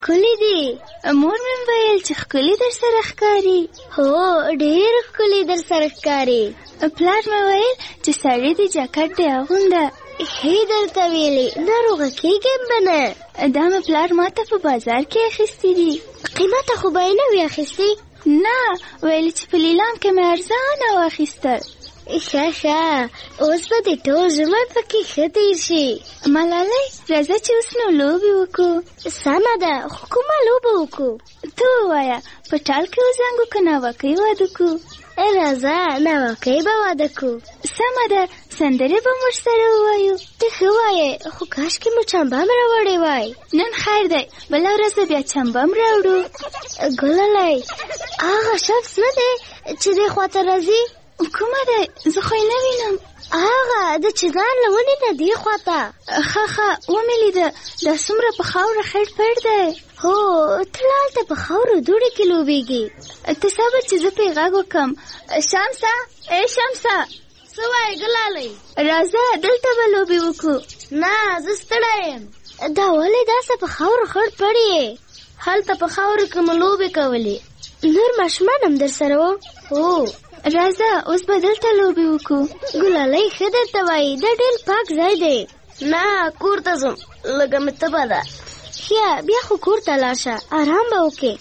ښکلي دي. مور مې ویل چې ښکلي در سره ښکاري. هو ډېر ښکلي در سره ښکاري. پلار مې ویل چې سړی دې جاکټ دې اغونده. ښې درته ویلې ناروغه کېږم به نه. دا مې پلار ماته په بازار کې اخیستي دي. قیمته خو به یې نه وي اخیستې؟ نه، ویل چې په لیلام کې مې ارزانه واخیستل. ښه ښه، اوس به دې ټول ژمی پکې ښه تېر شي. ملالۍ راځه چې اوس نو لوبې وکړو. سمه ده، خو کومه لوبه وکړو؟ ته ووایه، په ټال کې وزنګو که ناوکۍ واده کړو؟ راځه ناوکۍ به واده کړو. سمه ده، سندرې به موږ سره ووایو. ته ښه وایې، خو کاشکې مو چمبه م راوړی وای. نن خیر دی، بله ورځ بیا چمبه م راوړو. ګلالۍ، هغه شخص نه دی چې دې خواته راځي؟ کومه دی؟ زه خو یې نه وینم. هغه د چنار له ونې نه دې خواته. ښه ومې لیده، دا څومره په خاوره خړ پړ دی. هو، ته هلته په خاورو دوړې کې لوبېږي. ته صبر چې زه پرې غږ وکړم. شمسه، ای شمسه. څه وایې ګلالۍ؟ راځه دلته به لوبې وکړو. نه، زه ستړی یم. دا ولې داسې په خاورو خړ پړ یې؟ هلته په خاورو کې مو لوبې کولې. نور ماشومان هم در سره وو؟ هو. راځه اوس به دلته لوبې وکړو. ګلالۍ ښه درته وایي، دا ډېر پاک ځای دی. نه، کور ته ځم، لږه مې تبه ده. ښه، بیا خو کور ته لاړ شه، ارام به وکړې.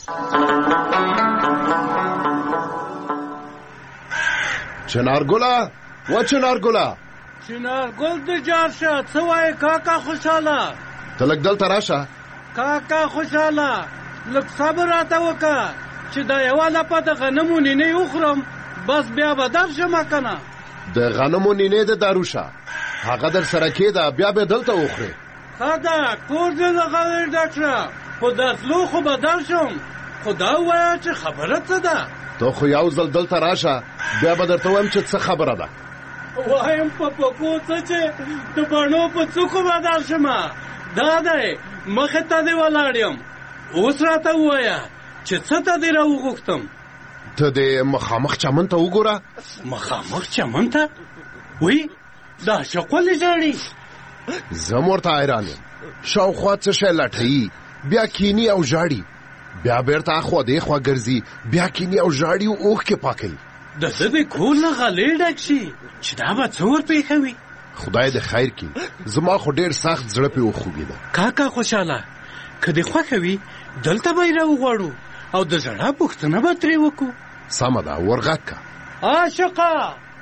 چنارګله، و چنارګله. چنارګل دې جار شه. څه وایې کاکا خوشحاله؟ ته لږ دلته راشه. کاکا خوشحاله، لږ صبر راته وکړه چې دا یوه لپه د غنمو نینې وخورم، بس بیا به درشمه که نه. د غنمو نینې د داروشه، هغه در سره کېده، بیا به دلته وخورې. ښه ده، کور دې له غوې ډک شه، خو درتلو خو به درشم. خو دا ووایه چې خبره څه ده؟ ته خو یو ځل دلته راشه، بیا به درته وایم چې څه خبره ده. وایم په پکو څه چې د بڼو په څوکو به درشمه. دا دی، مخې ته دې ولاړ یم. اوس راته ووایه چې څه ته دې راوغوښتم. ته دې مخامخ چمن ته وګوره. مخامخ چمن ته؟ وی دا عاشق ولې ژاړي؟ زه م ورته حیران یم. شاوخوا څه شی لټوي، بیا کینی او ژاړي، بیا بیرته اخوا دېخوا ګرځي، بیا کینی او ژاړي او اوښکې پاکوي. د ده د کور نه غلې ډک شي چې دا به څه ورپېښوي. خدای دې خیر کړي، زما خو ډېر سخت زړه پې وخوږېده. کاکا خوشحاله، که دې خوښه وي دلته به یې راوغواړو او د زړه پوښتنه به ترې وکړو. سمه ده، ورغږ که. عاشقه،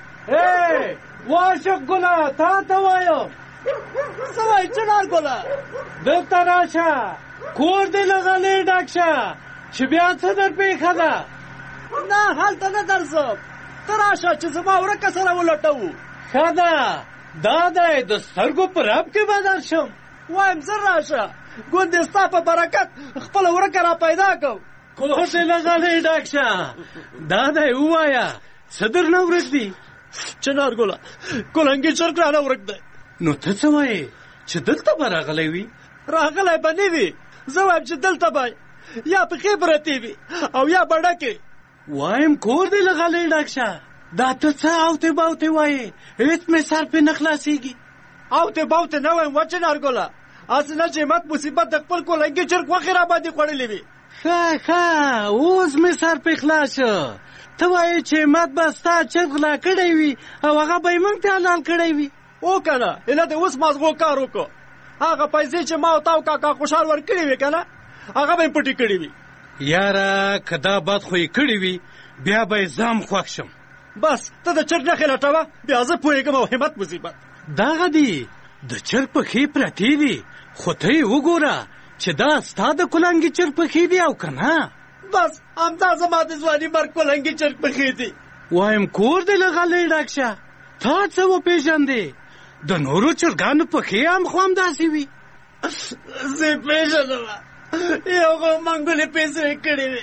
عاشق ګله، تا ته وایم. څه وایې چنارګله؟ دلته راشه، کور دې له غلې ډک شه چې بیا څه در پېښه ده. نه، هلته نه درځم، ته راشه چې زما ورکه سره ولټوو. ښه ده، دا دی د سترګو په رب کې به درشم. وایم زر راشه، ګوندې ستا په برکت خپله ورکه را پیدا کړو. کور دې له غلې ډک شه. دا دی، ووایه څه درنه ورک دي؟ چنارګله، کلنګي چرګ رانه ورک دی. نو ته څه وایې چې دلته به راغلی وي؟ راغلی به نه وي، زه وایم چې دلته به یا پښې پرتې وي او یا به ډکې. وایم کور دې له غلې ډک شه. دا ته څه اوتې باوتې وایې؟ هېڅ مې سر پې نه خلاصېږي. اوتې باوتې نه وایم و چنارګله، هسې نه چې مت مصیبت د خپل کلنګي چرګ وخې را باندې خوړلې وي. ښه، اوس مې سر پې خلاص شه. ته وایې چې مت به ستا چرګ غلا کړی وي او هغه به یې موږ ته حلال کړی وي. او که نه، ایله دې اوس مازغو کار وکړو. هغه پیسې چې ما او تا او کاکا خوشحال ورکړې وي که نه، هغه به یې پټې کړې وي. یاره که دا بد خو یې کړې وي بیا به یې ځم خوښ شم. بس ته د چرګ نښې لټوه، بیا زه پوهېږم او همت مصیبت. دغه دي، د چرګ پښې پرتې دي، خو ته یې وګوره چې دا ستا د کلنګي چرګ پښې دي او که نه. بس همدا زما د ځواني مرګ کلنګي چرګ پښې دي. وایم کور دې له غلې ډک شه. تا څه وپېژندې؟ د نورو چرګانو پښې هم خو همداسې وي. زه یې پېژنم، یو خو منګولې پیسې یې کړې وې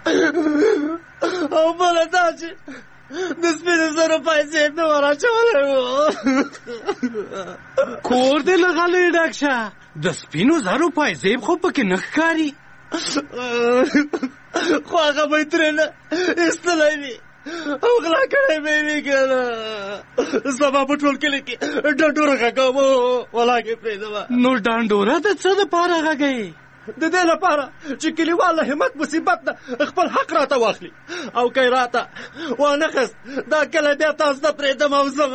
او بله دا چې د سپینو زرو پیسې یې نه ور اچولی و. کور دې له غلې ډک شه. د سپینو زرو پیسې خو پکې نه ښکاري. خو هغه به یې ترې نه ایستلی وي او غلا کړی به یې وي که نه. سبا په ټول کلي کې ډنډوره غږوم، ولاکې پرېږدمه. نو ډنډوره د څه دپاره غږوې؟ د دې لپاره چې کلیوال له همت مصیبت نه خپل حق راته واخلي او که یې راته وانخست دا کله بیا تاسو ته پرېږدم او زه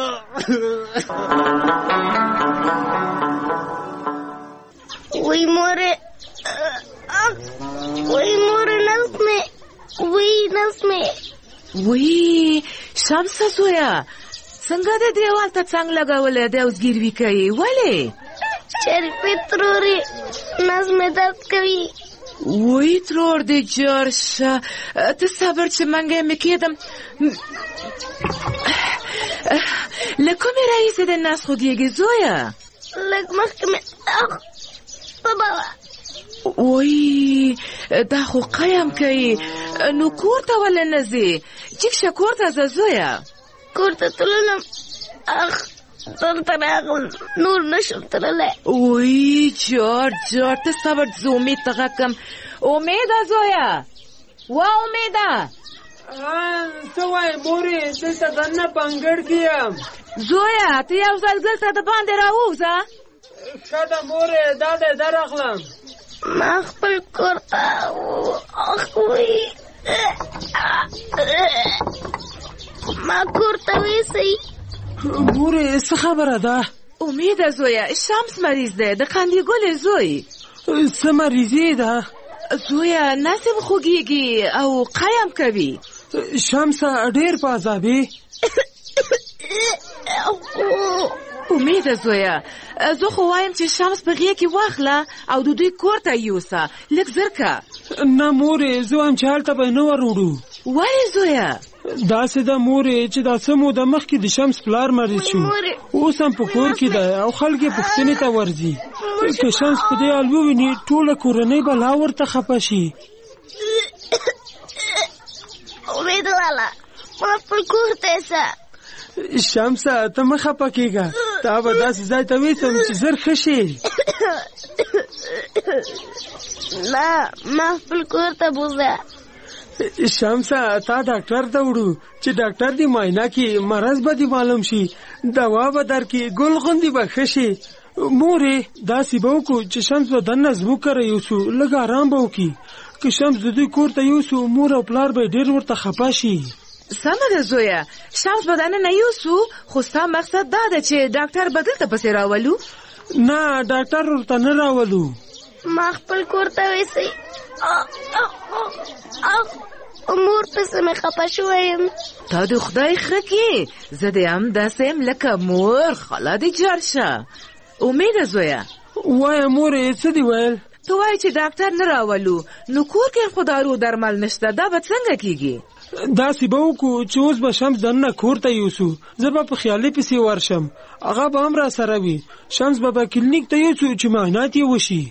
وای مورې وای مورې نس مې وای نس مې وای شمسه زویه څنګه د دیوال ته څنګ لګولی دی اوس ګیروي کوي ولې شریفې ترورې نس مې درد کوي وای ترور دې جوړ شه ته صبر چې منګی مې کېدم له کومې راهیسې د نس خوږېږي زویه لږ مخکې مې بابا وای دا خو قیم کوي نو کور ته ولې نه ځې جګ شه کور ته ځه زویه کور ته تللم دلته راغلم نور نشم تللی وای جار ته صبر زه امید ته غږ کړم امیده زویه وا امیده څه وایې مورې دلته دننه په انګړ کې یم زویه ته یو ځل دلته د باندې راووځه ښه ده مورې دا دی درغلم ما خپل کور ته ما کور ته ویسئ مورې څه خبره ده امیده زویه شمس مریض دی د قندیګلې زوی څه مریضي ده زویه نسم خوږېږي او قیم کوي شمسه ډېر په عذابې امیده زویه زه خو وایم چې شمس په غېږ کې واخله او د دوی کور ته یوسه لږ زر که نه مورې زه وایم چې هلته به یې نه ور وړو ولې زویه داسې ده مورې چې دا څه موده مخکې د شمس پلار مریض شو اوس هم په کور کې دی او خلک یې پوښتنې ته ورځي که شمس په دې حال وویني ټوله کورنۍ به لا ورته خفه شي امید والا ما خپل کور ته یوسه شمسه ته مه خفه کېږه تا به داسې ځای ته ویسم چې زر ښه شي نه ما خپل کور ته بوځه شمسه تا ډاکټر ته وړو چې ډاکټر دې معاینه کړي مرض به دې معلوم شي دوا به درکړي ګل غوندې به ښه شي مورې داسې به وکړو چې شمس به دننه زموږ کره یوسو لږ ارام به وکړي که شمس د دوی کور ته یوسو مور او پلار به ډېر ورته خفه شي سمه ده زویه شمس به دننه یوسو خو ستا مقصد دا ده چې ډاکټر به دلته پسې راولو نه ډاکټر ورته نه راولو ما خپل کور ته ویسئ مور پسې مې خفه شوی یم تا د خدای ښه کړي زه دې هم داسې یم لکه مور خاله دې جار شه امیده زویه وایه مورې څه دې ویل ته وایې چې ډاکټر نه راولو نو کور کې خو دارو درمل نشته دا به څنګه کېږي داسې به وکړو چې اوس به شمس دننه کور ته یوسو زه به په خیالي پسې ورشم هغه به هم را سره وي شمس به کلینیک ته یوسو چې معاینات یې وشي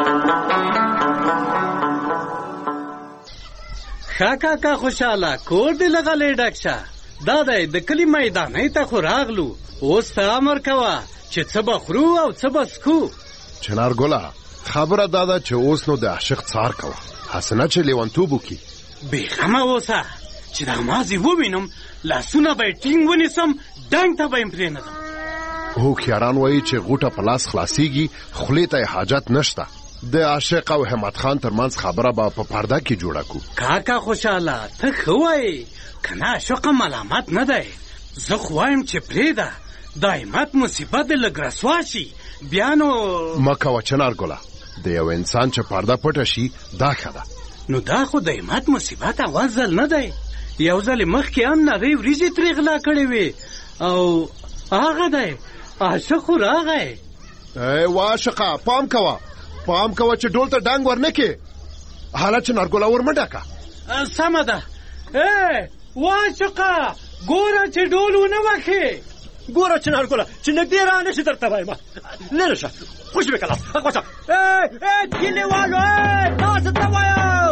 ښه کاکا خوشحاله کور دې لغلی ډک شه دا دی د کلي میدانۍ ته خو راغلو اوس ته امر کوه چې څه به خورو او څه به څکو چنارګله خبره دا ده چې اوس نو د عاشق څار کوه حسنه چې لیونتوب وکړي بېغمه اوسه چې دا مازې ووینم لاسونه به یې ټینګ ونیسم ډنګ ته به یې پرېنږدم هوښیاران وایي چې غوټه په لاس خلاصیږي خولې ته یې حاجت نشته د عاشق او همت خان ترمنځ خبره به په پرده کې جوړه کو کاکا خوشحاله ته ښه وایې که نه عاشقه ملامت نه دی زه خو وایم چې پرېږده دا همت مصیبت دې لږ رسوا شي بیا نو مه کوه چنارګله د یو انسان چې پرده پټه شي دا ښه ده نو دا خو د همت مصیبت اول ځل نه دی یو ځل مخکې هم نغې وریجې ترې غلا کړې وې او هغه دی عاشق خو راغی وا عاشقه پام کوه چې ډول ته ډانګ ورنکې حالت چنارګله ور مه ډکه سمه ده وا عاشقه ګوره چې ډول ونه وهې ګوره چنارګله چې نږدې را نه شي درته وایم لرې شه خوش مې کلاس غوښه کلیوالو تاسو ته وایم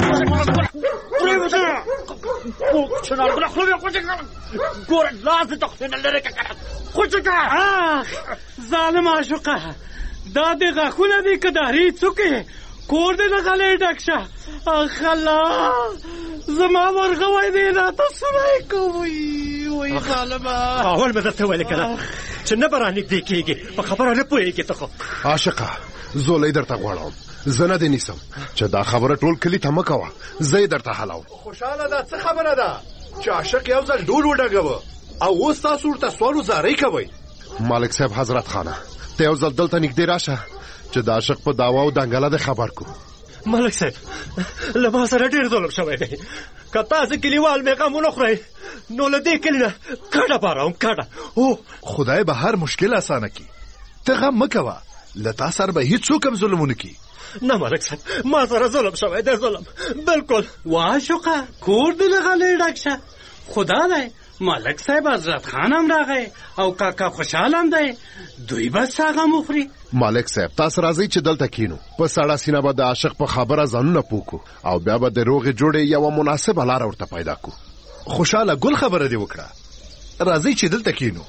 چنارګله خوله خوشې کړه ګوره لاس دې تخته لرې کړه خوشې کړه ظالم عاشقه دا دې غاښونه دي که داري څوکې کور دې لغلی ډک شه اخ الله زما ورغوی دی راته سوری کوي وای ظالمه اول مې درته ویلې که نه چې نه به رانږدې کېږي په خبره نه پوهېږې ته خو عاشقه زولې درته غواړم زه نه دې نیسم چې دا خبره ټول کلي ته مه کوه زه یې درته حلوم. خوشحاله ده څه خبره ده چې عاشق یو ځل ډول وډګوه او اوس تاسو ورته سوال و زارۍ کوئ. مالک صاحب حضرت خانه ته یو ځل دلته نږدې راشه چې د عاشق په دعوا او دنګله د خبر کو. ملک صاحب له ما سره ډېر ظلم شوی دی که تاسو کلیوال مې غم ونه خورئ نو له دې کلي نه کډه پاروم کډه. او خدای به هر مشکل اسانه کړي ته غم مه کوه له تا سره به هیڅوک هم ظلم ونه کړي. نه ملک صاحب ما سره ظلم شوی دی ظلم بالکل. واشوقه کور دې له غلې ډک شه خدا دی ملک صاحب حضرت خان هم راغی او کاکا خوشحال هم دی دوی به ساغم وخوري. مالک صاحب تاسو راځئ چې دلته کینو په سړه سینه به د عاشق په خبره ځانونه پوکو او بیا به د روغې جوړې یوه مناسبه لاره ورته پیدا کو. خوشحاله ګل خبره دې وکړه راځئ چې دلته کینو.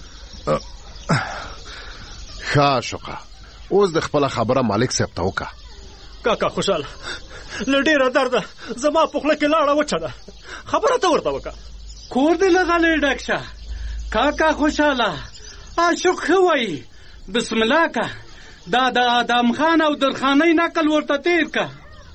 ښه عاشقه اوس د خپله خبره مالک صاحب ته وکړه. کاکا خوشحاله له ډېره درده زما په خوله کې لاړه وچه ده خبره ته ورته وکړه. کور دې له غلې ډک شه کاکا خوشحاله عاشق ښه وایي بسم الله که دا د آدم خان او درخانۍ نقل ورته تیر که.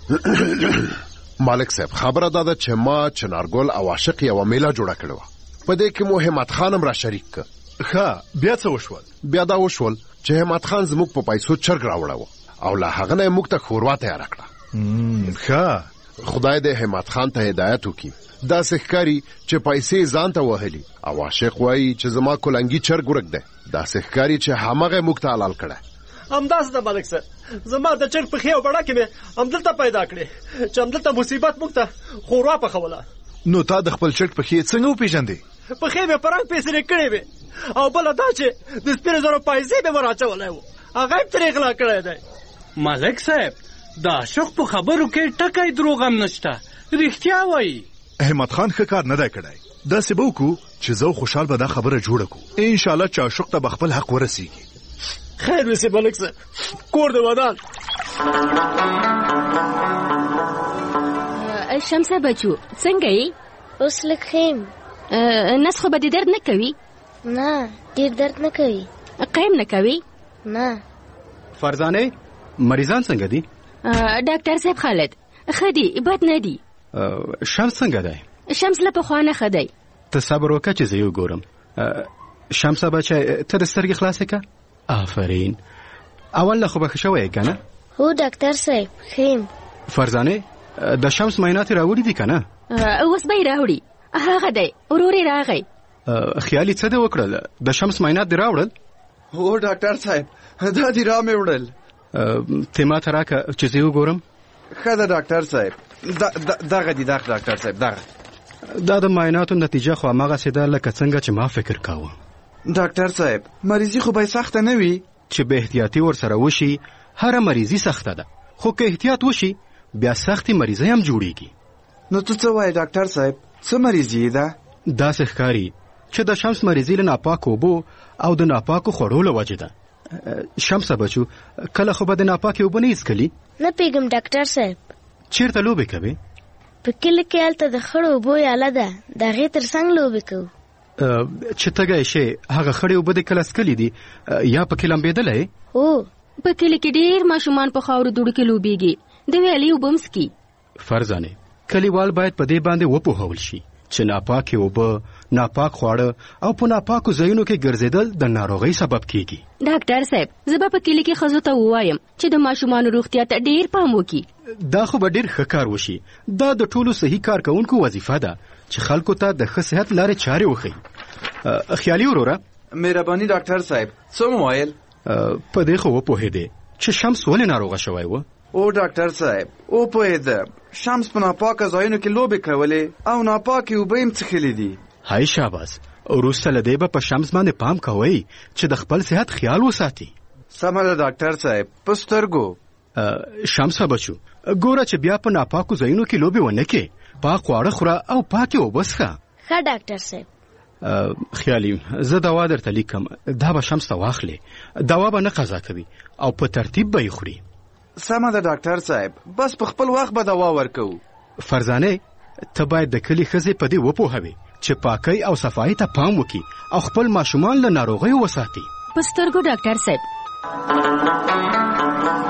مالک صاحب خبره دا ده چې ما چنارګل او عاشق یوه میله جوړه کړې وه په دې کې مو همت خان هم را شریک که. ښه بیا څه وشول؟ بیا دا وشول چې همت خان زموږ په پیسو چرګ راوړی و او له هغه نه یې موږ ته ښوروا تیاره کړه. ښه خدای دې همت خان ته هدایت وکړي داسې ښکاري چې پیسې ځان ته وهلي او عاشق وایي چې زما کلنګي چرګ ورک دی داسې ښکاري چې همغه موږ ته حلال کړی. همداسې ده ملک صاحب زما د چرګ پښې او بړه کې مې همدلته پیدا کړې چې همدلته مصیبت موږ ته ښوروا پخوله. نو تا د خپل چرګ پښې څنګه وپېژندې؟ پښې مې په رنګ پیسرې کړې وې او بله دا چې د سپینو زرو پیسې مې ور اچولی و هغه یې ترې غلا کړی دی. ملک صاحب د عاشق په خبرو کې ټکی دروغ هم نشته رښتیا وایي. همت خان ښه کار نه دی کړی داسې به وکړو چې زه خوشحال به دا خبره جوړه کړو انشاءالله چې عاشق ته به خپل حق ورسیږي. خیر وسې ملک صاحب کور دې ودان. شمسه بچو څنګه یې؟ اوس لږ ښه یم. نس خو به دې درد نه کوي؟ نه ډېر درد نه کوي. قیم نه کوي؟ نه. فرزانه مریضان څنګه دي؟ ډاکټر صاحب خالد ښه دي بد نه دي. شمس څنګه دی؟ شمس له پخوا نه ښه دی. ته صبر وکړه چې زه یې وګورم. شمسه بچی ته د سترګې خلاصې که. آفرین اول له خو به ښه شوی یې که نه؟ هو ډاکټر صاحب ښه یم. فرزانه د شمس معاینات یې راوړي دي که نه؟ اوس به یې راوړي هغه دی ورور یې راغی. خیالي څه دې وکړل د شمس معاینات دې راوړل؟ هو ډاکټر صاحب دا دې را مې وړل. ته ما ته راکړه چې زه یې وګورم. ښه ده ډاکټر صاحب دغه دي دغه ډاکټر صاحب دغه. دا د معایناتو نتیجه خو هماغسې ده لکه څنګه چې ما فکر کاوه. ډاکټر صاحب مریضي خو به سخته نه وي؟ چې به احتیاطي ورسره وشي هره مریضي سخته ده خو که احتیاط وشي بیا سختې مریضۍ هم جوړیږي. نو ته څه وایې ډاکټر صاحب څه مریضي ده؟ داسې ښکاري چې د شمس مریضي له ناپاکو اوبو او د ناپاکو خوړو له وجې ده. شمسه بچو کله خو به د ناپاکې اوبه نه څښلي؟ نه پوهېږم ډاکټر صاحب. چېرته لوبې کوې؟ په کلي کې هلته د خړو اوبو یاله ده د هغې تر څنګ لوبې کوو. چې تږی شې هغه خړې اوبه دې کله څښلي دي یا پکې لمبېدلی؟ هو په کلي کې ډېر ماشومان په خاورو دوړو کې لوبېږي د ویالې اوبه هم څکي. فرزانې کلیوال باید په دې باندې وپوهول شي چې ناپاکې اوبه ناپاک خواړه او په ناپاکو ځایونو کې ګرځېدل د ناروغۍ سبب کیږي. ډاکټر صاحب زه به په کلي کې ښځو ته ووایم چې د ماشومانو روغتیا ته ډېر پام وکړي. دا خو به ډېر ښه کار وشي. دا د ټولو صحیح کارکوونکو وظیفه ده چې خلکو ته د ښه صحت لارې چارې وښیي. خیالي وروره مهرباني ډاکټر صاحب څه مو ویل؟ په دې خو وپوهېدې چې شمس ولې ناروغه شوی و؟ او ډاکټر صاحب وپوهېدم شمس په ناپاکه ځایونو کې لوبې کولې او ناپاکې اوبه یې هم څښلې دي. هاي شاباس وروسته له دې به په شمس باندې پام کوئ چې د خپل صحت خیال وساتي. سمه ده ډاکټر صاحب په سترګو. شمسه بچو ګوره چې بیا په ناپاکو ځایونو کې لوبې ونه کې پاک خواړه خوره او پاکې اوبه څښه. ښه ډاکټر صاحب. خیالي زه دوا درته لیکم دا به شمس ته واخلې دوا به نه قضا کوي او په ترتیب به یې خوري. سمه ده ډاکټر صاحب بس په خپل وخت به دوا ورکوو. فرزانه ته باید د کلي ښځې په دې وپوهوې چې پاکۍ او صفایي ته پام وکړي او خپل ماشومان له ناروغیو وساتي. په سترګو ډاکټر صاحب.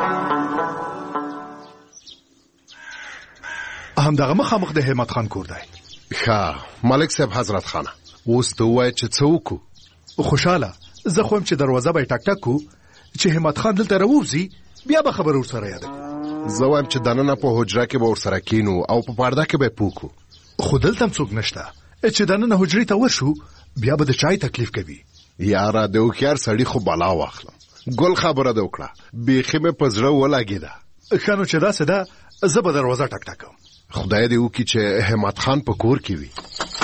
همدغه مخامخ د همت خان کور دی. ښه ملک صاحب حضرت خانه، اوس ته ووایه چې څه وکړو. خوشاله زه خو یم چې دروازه به یې ټک ټک کړو چې همت خان دلته راووځي، بیا به خبره ورسره یاده کړو. زه وایم چې دننه په حجره کې به ورسره کینو او په پرده کې به یې پوکو. خو دلته هم څوک نشته چې دننه حجرې ته ورشو، بیا به د چای تکلیف کوي. یاره د هوښیار سړي خو بلا واخلم. ګل خبره دې وکړه، بیخي مې په زړه ولګېده. ښه نو چې داسې ده زه به دروازه ټک ټک کوم. خدای دې وکړي چې همت خان په کور کې وي.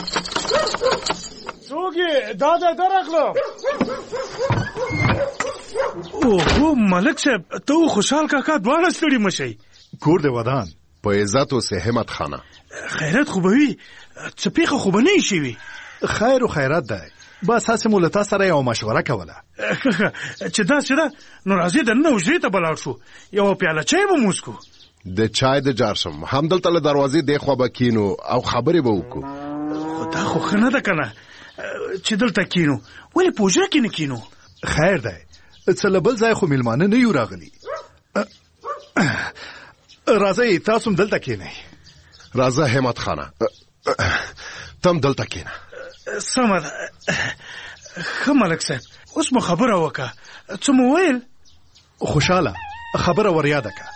څوک یې؟ دا درغله. اوهو ملک صاحب، ته او خوشحال کاکا دواړه ستړي مشئ. کور دې ودان. په عزت اوسې همت خانه. خیرت خو به وي، څه پیښه خو به نه یې شوي. خیر و خیرت دی، بس هسې مو له تا سره یوه مشوره کوله. چې داسې ده نو راځئ دننه حجرې ته به لاړ شو، یوه پیاله چای به مو وڅښو. د چای د جار شم، همدلته له دروازې دې خوا به کینو او خبرې به وکړو. خو دا خو ښه نه ده که نه چې دلته کینو، ولې په حجره کې نه کینو؟ خیر دی، څه له بل ځای خو میلمانه نه یو راغلي. راځئ تاسو هم دلته کینئ. راځه همت خانه، تم دلته کینه. سمه ده. ښه ملک صاحب، اوس مو خبره وکړه، څه مو ویل؟ خوشاله خبره ور یاده که.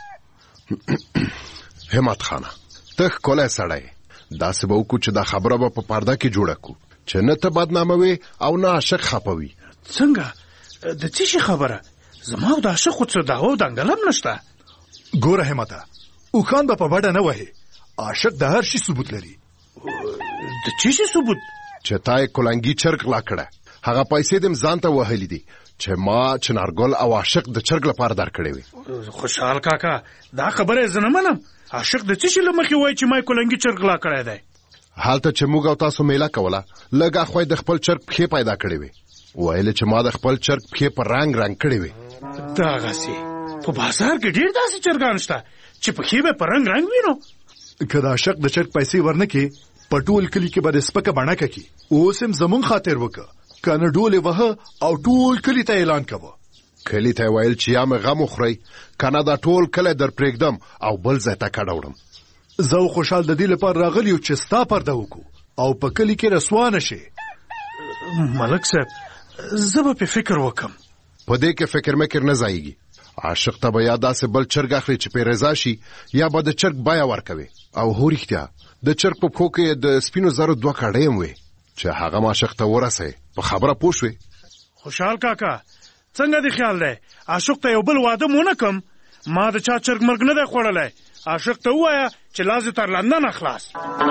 همت خانه ته ښکلی سړی، داسې به وکړو چې دا خبره به په پرده کې جوړه کړو چې نه ته بدناموې او نه عاشق خپوي. څنګه؟ د څه شي خبره؟ زما او د عاشق خو څه دعوا او دنګل هم نشته. ګوره همته، اوښان به په بډه نه وهې، عاشق د هر شي ثبوت لري. د څه شي ثبوت؟ چې تا یې کلنګي چرګ غلا کړه، هغه پیسې دې م ځان ته وهلي دي چې ما چنارګل او عاشق د چرګ لپاره درکړې وي. خوشحال کاکا، دا خبره زه نه منم. عاشق د څه شي له مخې وایي چې ما یې کلنګي چرګ غلا کړی دی؟ هلته چې موږ او تاسو میله کوله، لږ اخوا د خپل چرګ پښې پیدا کړې وې، ویل چې ما د خپل چرګ پښې په رنګ رنګ کړې وې. دغسې په بازار کې ډېر داسې چرګان شته چې پښې به په رنګ رنګ وي. نو که د عاشق د چرګ پیسې ورنه کې، په ټول کلي کې به د سپکه بڼکه کې. اوس هم زمونږ خاطر وکړه، که نه ډولې وهه او ټول کلي ته اعلان کوه. کلي ته ویل چې یا مې غم وخورئ، که نه دا ټول کلی در پرېږدم او بل ځای ته کډه وړم. زه او خوشحال د دې لپاره راغلی یو چې ستا پرده وکړو او په کلي کې رسوا نه شي. ملک صاحب، زه به پې فکر وکړم. په دې کې فکر مکر نه ځایږي. عاشق ته به یا داسې بل چرګ اخلي چې پې رضا شي، یا به د چرګ بیه ورکوي. او هو رښتیا د چرګ په پښو کې د سپینو زرو 2 کاڼۍ هم وې چې هغه عاشق ته ورسوي. په خبره پوه شوې؟ خوشحال کاکا، څنګه دې خیال دی عاشق ته یو بل واده مو نه کم؟ ما د چا چرګ مرګ نه دی خوړلی. عاشق ته ووایه چې لاس دې تر لندنه خلاص.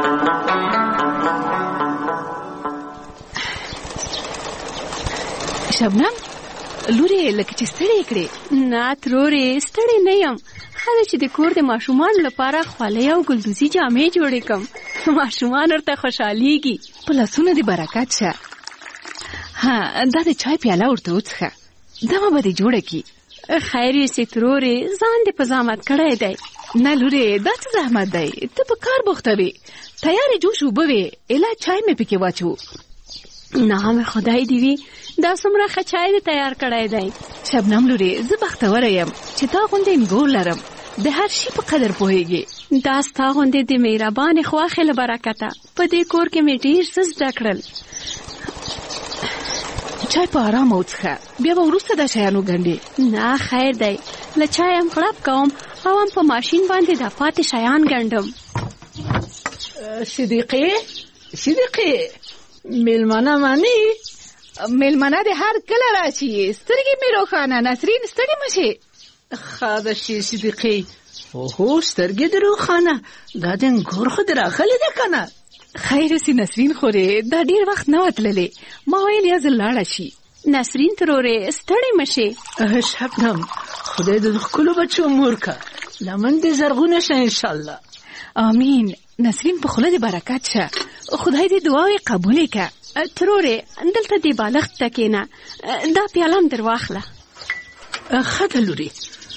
شبنم لورې، لکه چې ستړې کړې. نه ترورې، ستړې نه یم. ښه ده چې د کور د ماشومانو لپاره خولۍ او ګلدوزي جامې جوړې کړم. ماشومان ورته خوشحالیږي. په لاسونو دې برکت شه. ها، دا د چای پیاله ورته وڅښه، دمه به دې جوړه کړي. خیر یې ترورې، ځان دې په زحمت کړی دی. نه لورې، دا څه زحمت دی؟ ته په کار بوخته وې، تیارې جوش اوبه وې، ایله چای مې پکې واچو. نام خدای دې وي، دا څومره ښه چای دې تیار کړی دی. شبنم لورې، زه بختوره یم چې تا غوندې انګور لرم، د هر شي په قدر پوهېږې. دا ستا غوندې د مهربانې خواښې له برکته په دې کور کې مې ډېر څه زده کړل. چای په آرامه وڅښه، بیا به وروسته دا شیانو ګنډې. نه خیر دی، له چای هم غړپ کوم او هم په ماشین باندې د پاتې شیان ګنډم. صدیقې میلمانه مانی؟ میلمانه دې هر کله راشي، سترګې مې روښانه. نسرین ستړې مه شې. ښه ده شي صدیقې. اوهو سترګې دې روښانه، دا د انګور خو دې راغلې ده که نه؟ خیر سي نسرین خورې، دا ډېر وخت نه وتللې، ما ویل یا زه لاړه شي. نسرین ترورې ستړې مه شې. شبنم خدای دې د ښکلو بچو مور که، لمن دې زرغونه شه انشاءالله. آمین. نسرین په خوله دې برکت شه، خدای دې دعاوې قبولې که. ترورې دلته دې بالښت ته کښېنه، دا پیاله هم در واخله. ښه ده لورې،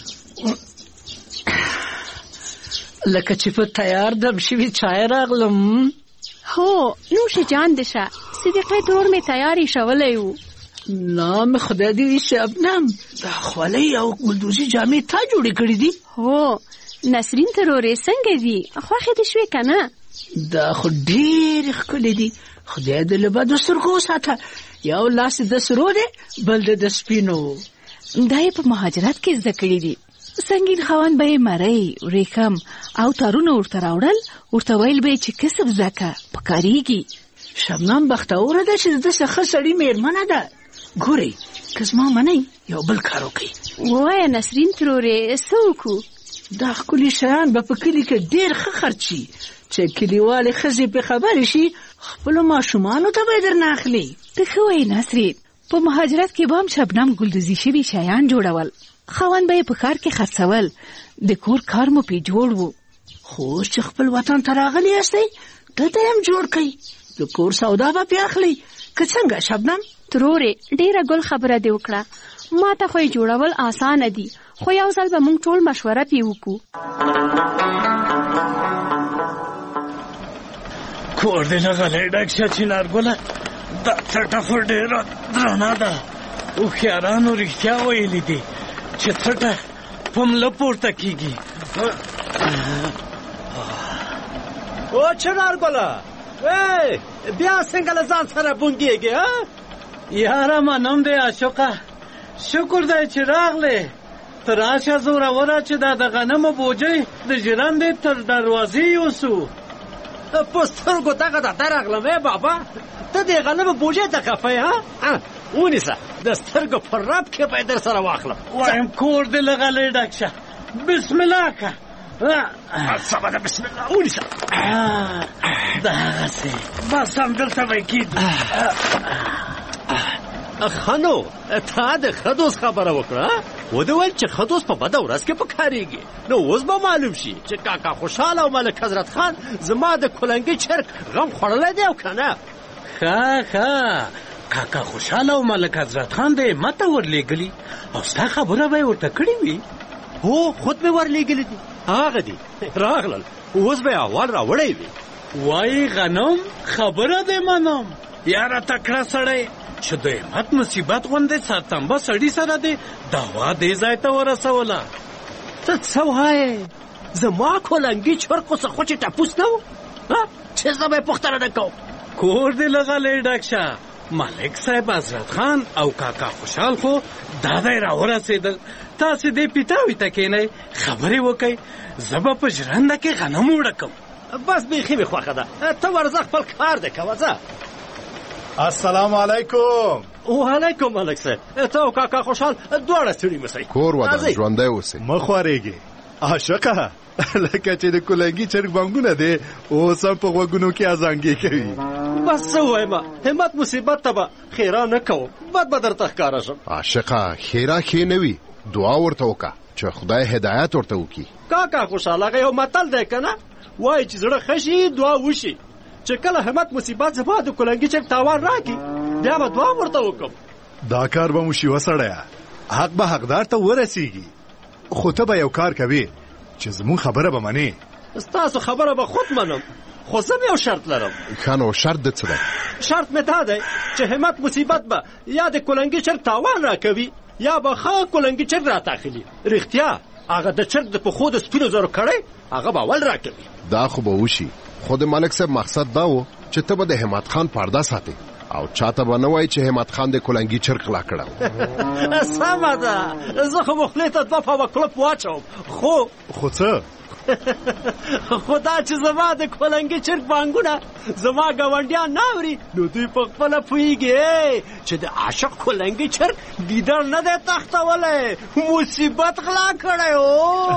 لکه چې په تیار دم شوي چای راغلم. هو نوش جان دې شه، صدیقې ترور مې تیار ایښولی و. نام خدای دې وي شبنم، دا خولۍ او ګلدوزي جامې تا جوړې کړې دي؟ هو، نسرین ترورې څنګه دي؟ خوښې دې شوې که نه؟ دا خو ډېرې ښکلې دي. خدای دې له بدو سترګو وساته. یو لاس د سرو دی، بل د سپینو. دا یې په مهاجرت کې زده کړي دي. سنګین خاوند به یې مرۍ، ورېښم او تارونه ورته راوړل، ورته ویل به یې چې کسب زده که، پکارېږي. شبنم بختوره ده چې د داسې ښه سړي مېرمنه ده. ګورئ که زما منئ یو بل کار وکئ. ووایه نسرین ترورې څه وکړو؟ دا ښکلي شیان به په کلي کې ډېر ښه خرڅ شي چې کلیوالې ښځې پې خبرې شي، خپلو ماشومانو ته به یې درنه اخلي. ته ښه وایې نسرین. په مهاجرت کې به هم شبنم ګلدوزي شوي شیان جوړول، خاوند به یې په ښار کې خرڅول، د کور کار مو پې جوړ و. خو اوس چې خپل وطن ته راغلی یاستئ، دلته یې هم جوړ کئ، د کور سودا به پې اخلئ. که څنګه شبنم؟ ترورې ډېره ګل خبره دې وکړه. ما ته خو یې جوړول اسانه دي، خو یو ځل به موږ ټول مشوره پې وکړو. کور دې لغلی ډک شه چنارګله، دا څټه خو ډېره درنه ده. هوښیارانو رښتیا ویلي دي چې څټه په مله پورته کېږي. او چنارګله بیا څنګه له ځان سره بونګېږې؟ یاره منم دی عاشقه، شکر دی چې راغلې. ته راشه زوروره چې دا د غنمو بوجۍ د ژرندې تر دروازې یوسو. په سترګو دغه درته راغلم بابا، ته دې غنمو بوجۍ ته خفه یې؟ ونیسه، د سترګو په رب کې به یې در سره واخلم. وایم کور دې له غلۍ ډک شه. بسم الله که سمه ده، بسم الله. ونیسه دغسې بس همدلته به یې کېږي. ښه نو تا د خدوس خبره وکړه، ودې ویل چې خدوس په بده ورځ کې پکارېږي. نو اوس به معلوم شي چې کاکا خوشحال او ملک حضرت خان زما د کلنګي چرګ غم خوړلی دی او که نه. ښه کاکا خوشحال او ملک حضرت خان دې ماته ورلېږلي او ستا خبره به یې ورته کړې وي. هو خود مې ورلېږلي دي، هغه دي راغلل، اوس به یې اول راوړی وي. وایي غنم خبره دې منم. یاره تکړه سړی چې د همت مصیبت غوندې سرتمبه سړي سره دې دعوا دې ځای ته ورسوله. ته څه وایې؟ زما کلنګي چرګ خو څه خو چې ټپوس نه و چې زه به یې پوښتنه نه کوم. کور دې له غلۍ ډک شه. ملک صاحب حضرت خان او کاکا خوشحال خو دا دی راورسېدل. تاسې دې پیتاوي ته کښېنئ، خبرې وکئ، زه به په ژرنده کې غنم وړه کړم. بس بیخي مې خوښه ده، ته ورځه خپل کار دې کوه. ځه. السلام علیکم. وعلیکم ملک صاحب. ته او کاکا خوشحال دواړه ستړي مسئ. کور ودان ژوندی اوسئ. مه خوارېږې عاشقه، لکه چې د کلنګي چرګ بانګونه دی اوس هم په غوږونو کې ازانګې کوي. بس څه ووایم، همت مصیبت ته به خیرا نه کوم، بد به درته ښکاره شم. عاشقه خیرا ښې نه وي، دعا ورته وکړه چې خدای هدایت ورته وکړي. کاکا خوشحال هغه یو متل دی که نه، وایي چې زړه ښه شي دعا وشي. چې کله همت مصیبت زما د کلنګي چرګ تاوان راکړي بیا به دعا ورته وکړم. دا کار به مو شي وسړیه، حق به حقدار ته ورسیږي. خو ته به یو کار کوې چې زمون خبره به منې. ستاسو خبره به خود منم، خو زه یو شرط لرم. ښه نو شرط دې څه دی؟ شرط مې دا دی چې همت مصیبت به یا د کلنګي چرګ تاوان راکوي یا به ښه کلنګي چرګ راته اخلي. رښتیا هغه د چرګ د پښو د سپینو زرو کړی هغه به اول راکوي. دا خو به وشي، خو د ملک صاحب مقصد دا و چې ته به د همت خان پرده ساتې او چاته به نه وایي چې همت خان د کلنګي چرګ غلا کړی. سمه ده، زه خو مخلې ته 2 پاوه کلپ واچوم، خو څه خو دا چې زما د کلنګي چرګ بانګونه زما ګاونډیان نه اوري نو دوی په خپله پوهېږي چې د عاشق کلنګي چرګ ګیدړ نه دی تښتولی، مصیبت غلا کړی و.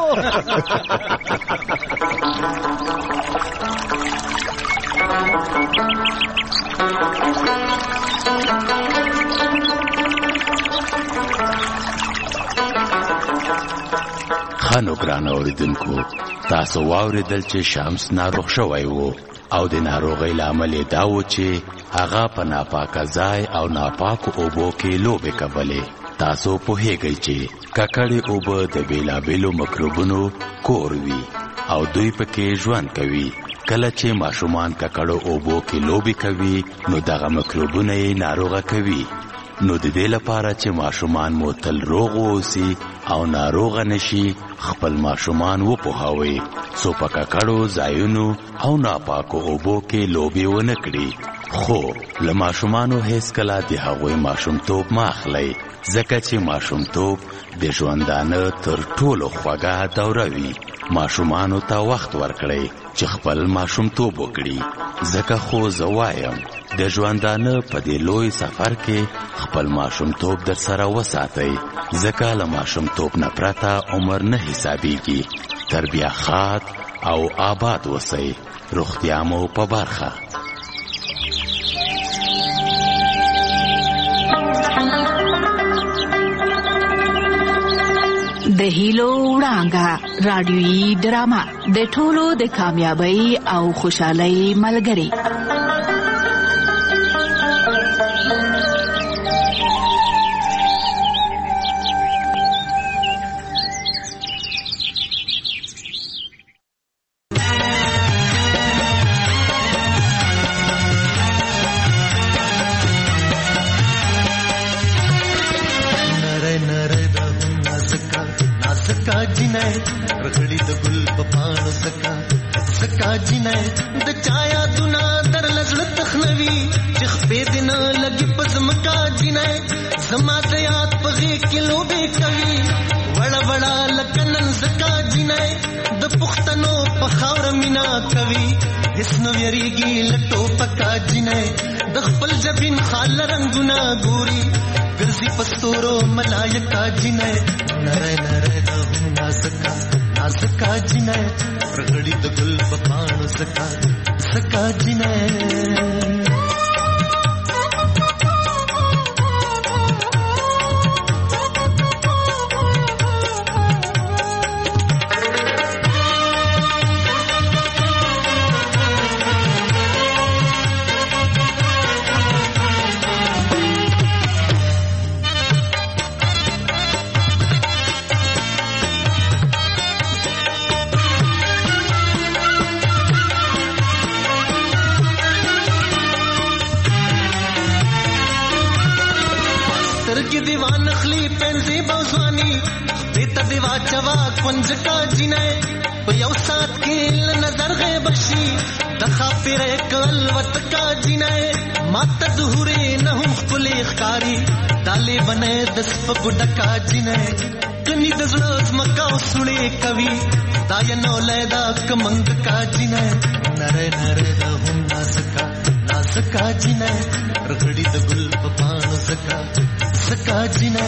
خانو ګران اوریدونکو، تاسو واورېدل چې شمس ناروغ شوی و او د ناروغۍ له امله دا و چې هغه په ناپاکه ځای او ناپاکو اوبو کې لوبې کولې. تاسو پوهیږئ چې ککړې اوبه د بیلابیلو مکروبونو کور وي او دوی پکې ژوند کوي. کله چې ماشومان ککړو اوبو کې لوبې کوي نو دغه مکروبونه یې ناروغه کوي نو د دې لپاره چې ماشومان مو تل روغ واوسي او ناروغه نشي خپل ماشومان وپوهوئ څو په ککړو ځایونو او ناپاکو اوبو کې لوبې ونه کړي خو له ماشومانو هیڅکله د هغوی ماشومتوب مه اخلئ ځکه چې ماشومتوب د ژوندانه تر ټولو خوږه دوره وي ماشومانو ته وخت ورکړئ چې خپل ماشومتوب وکړي ځکه خو زه وایم د ژوندانه په دې لوی سفر کې خپل ماشومتوب در سره وساتئ ځکه له ماشومتوب نه پرته عمر نه حسابیږي تربیه ښاد او آباد اوسئ روغتیا مو په برخه د هیلو وړانګه رادیویي ډرامه د ټولو د کامیابی او خوشحالۍ ملګری रखड़ी द गुल पपान सका जिने द चाया दुना दर लजल तखनवी चिख पे दिन लगी पजमका जिने जमा दयात पगे किलो बे कवि वड़ा वड़ा लकनन सका जिने द पुख्तनो पखावर मिना कवि हिस्न यरीगी लटो पका जिने द खपल जबिन खाल रंगुना गोरी गर्जी पस्तूरो मलायका जिने नरे नरे दहु नासका जिने रगड़ी द गुल पपान सका जिने दीवान खली पेंजी बौजवानी बेता दीवा चवा कुंज का जिने यौ साथ की नजर गए बशी दखा फिरे कलवत का जिने माता दुहरे नहुम कुली खारी दाले बने दस पगुडका जिने कनी दजलोज मका सुने कवि दायनो लैदा कमंग का जिने नरे नरे दहुम नासका जिने रगड़ी द गुल पपान सका जिने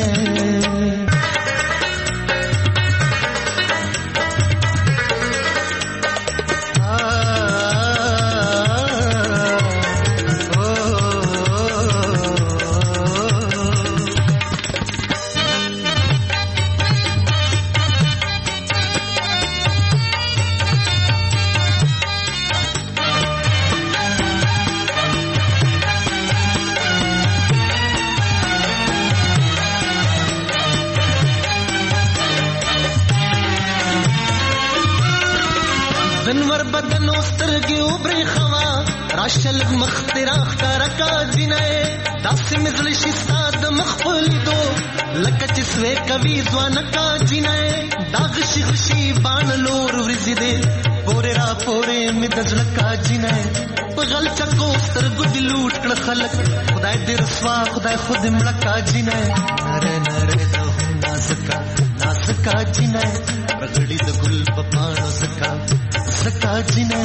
दनवर बदनो स्तरगे उबरे खवा राशल मख्तराख करका जिने दास मिजल शिस्ताद मखबुल दो लकच स्वे कवि जवान का जिने दाग शिखशी बाण लोर वृजिदे पोरे रा पोरे मिदजल का जिने पगल चको स्तरगु दिलूट कड़ खलक खुदाई दे रसवा खुदाई खुद मलका जिने नरे नरे दहु नासका जिने रगड़ी द गुल पपान सका जिने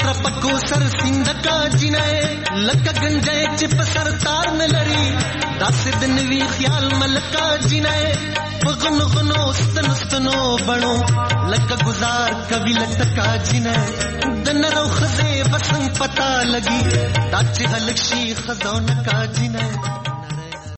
سره پکو سر سیند کا جنای لکه گنجای چې په سر تار نه لري داسې د نوي خیال ملکا جنای غن غنو ستن ستنو بڼو لکه گزار کوي لټکا جنای د نرو خزه بسنګ پتا لګي دا چې هلک شي خزونه کا جنای